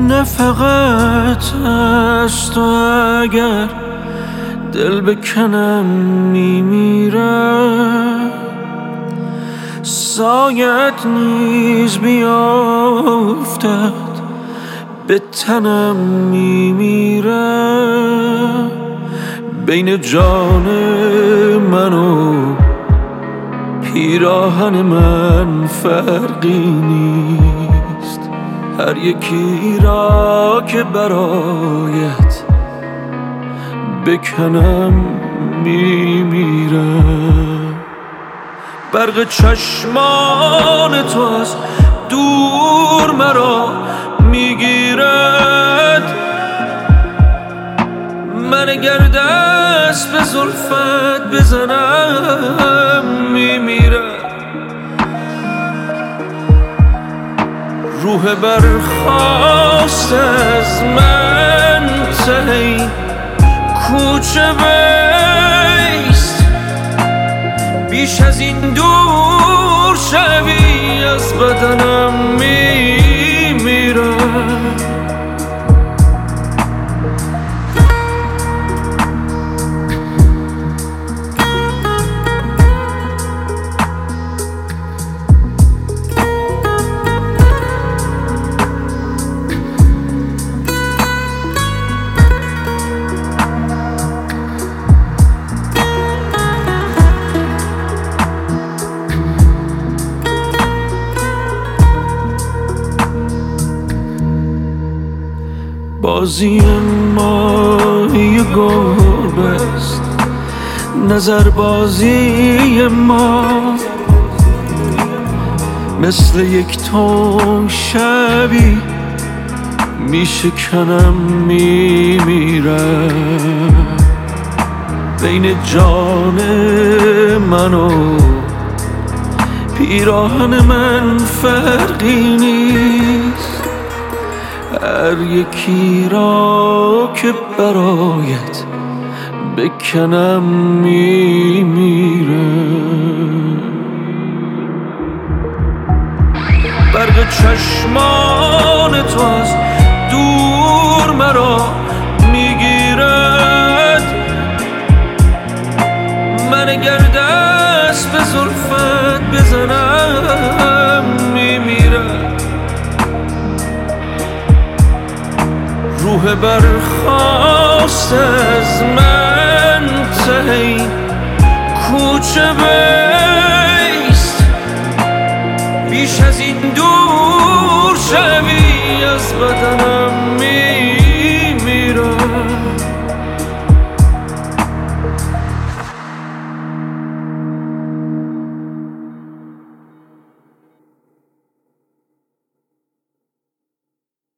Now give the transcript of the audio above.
نه فقط از تو اگر دل بکنم میمیرم، سایت نیز بیافتد به تنم میمیرم. بین جان من و پیراهن من فرقی نیست، هر یکی را که برایت بکنم میمیرم. برق چشمان تو از دور مرا میگیرد، من اگر دست به زلفت بزنم میمیرد. روح برخاست از من ته کوچه بیست، بیش از این دور شوی از بدنم میمیرم. بازی ماهی گربه است، نظر بازی ما، مثل یک تون شبی میشکنم میمیرم. بین جان من و پیراهن من فرقی نیست، هر یکی را که برایت بکنم میمیرم. برق چشمان تو از دور مرا میگیرد، من اگر دست به زلفت بزنم میمیرد. روح برخاست از من ته کوچه بیست، بیش از این